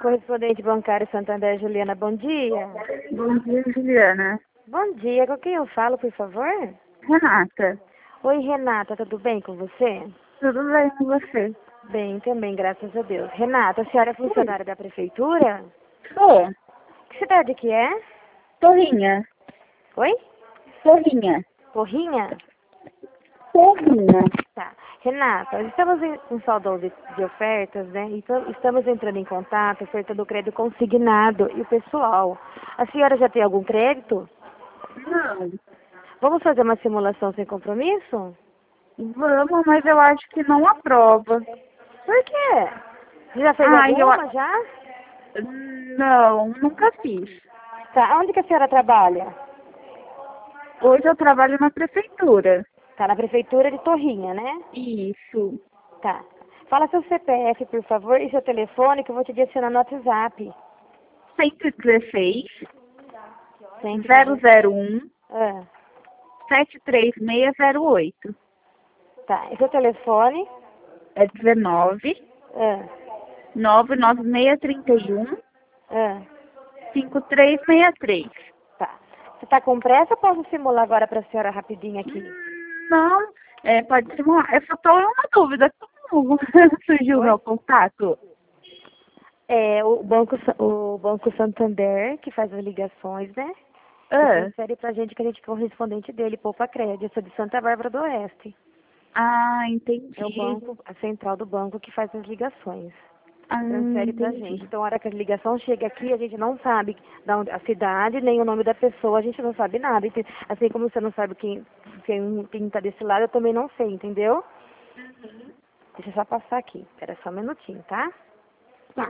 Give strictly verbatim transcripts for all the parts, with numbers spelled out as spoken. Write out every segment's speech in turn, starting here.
correspondente bancário Santander, Juliana, bom dia. Bom dia, Juliana. Bom dia, com quem eu falo, por favor? Renata, Oi, Renata, tudo bem com você? tudo bem com você? Bem, também, graças a Deus. Renata, a senhora é funcionária da prefeitura? Sou. Que cidade que é? Torrinha. Oi? Torrinha. Porrinha? Torrinha. Tá. Renata, nós estamos em um salão de, de ofertas, né? Então, estamos entrando em contato, ofertando o crédito consignado e o pessoal. A senhora já tem algum crédito? Não. Vamos fazer uma simulação sem compromisso? Vamos, mas eu acho que não aprova. Por quê? Você já fez Ah, eu... alguma já? Não, nunca fiz. Tá. Onde que a senhora trabalha? Hoje eu trabalho na prefeitura. Tá na prefeitura de Torrinha, né? Isso. Tá. Fala seu C P F, por favor, e seu telefone, que eu vou te adicionar no WhatsApp. cento e dezesseis, Sempre. zero zero um, Ah, sete três seis zero oito. tá. E seu telefone? É dezenove, Ah, nove nove seis três um, ah, cinco três seis três. tá. Você tá com pressa ou posso simular agora pra senhora rapidinho aqui? Não, é, pode simular. Eu só tô uma dúvida. Como surgiu o Oi? meu contato? É o Banco, Sa- o Banco Santander, que faz as ligações, né? E Ah, transfere pra gente que a gente é correspondente dele, Poupa Crédito. Eu sou de Santa Bárbara do Oeste. ah, É o entendi. banco, a central do banco que faz as ligações. Ah, Transfere pra gente. entendi. Então, a hora que a ligação chega aqui, a gente não sabe da onde- a cidade, nem o nome da pessoa, a gente não sabe nada. Ente- Assim como você não sabe quem, quem, quem tá desse lado, eu também não sei, entendeu? Deixa eu só passar aqui. Espera só um minutinho, tá? Tá.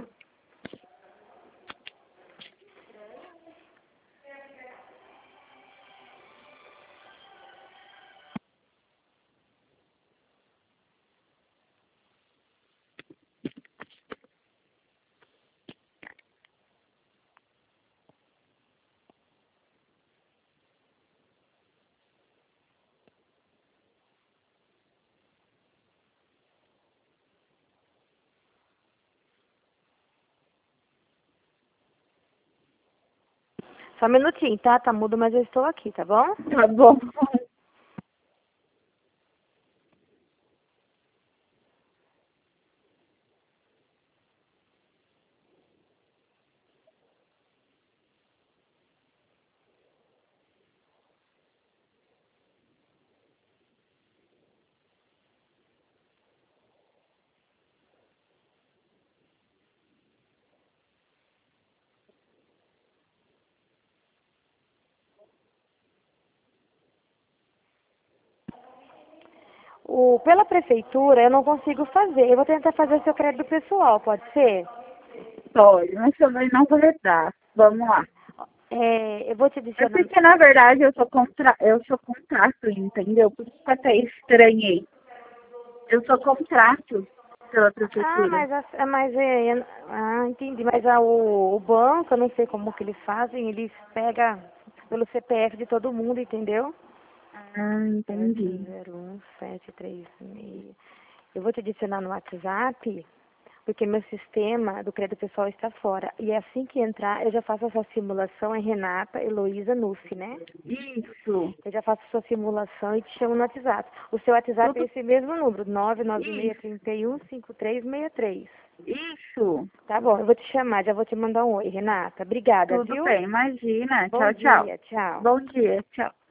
Só um minutinho, tá? Tá mudo, mas eu estou aqui, tá bom? Tá bom. O, pela prefeitura, eu não consigo fazer. Eu vou tentar fazer seu crédito pessoal, pode ser? Pode, mas também não vou dar. Vamos lá. É, eu vou te É adicionar. porque, na verdade, eu sou, contra... eu sou contrato, entendeu? Por isso que até estranhei. Eu sou contrato pela Ah, prefeitura. mas, a, mas é, é- ah, entendi. Mas a, o, o banco, eu não sei como que eles fazem, eles pegam pelo C P F de todo mundo, entendeu? Ah, entendi. zero um sete três seis. Eu vou te adicionar no WhatsApp, porque meu sistema do crédito pessoal está fora. E assim que entrar, eu já faço essa simulação em Renata Heloísa Nussi, né? Isso. Eu já faço sua simulação e te chamo no WhatsApp. O seu WhatsApp é Tudo esse mesmo número, nove nove isso. seis três um cinco três seis três. Isso. Tá bom, eu vou te chamar, já vou te mandar um oi, Renata. Obrigada, Tudo viu? bem, imagina. Bom Tchau, tchau. dia, tchau. Bom dia, tchau.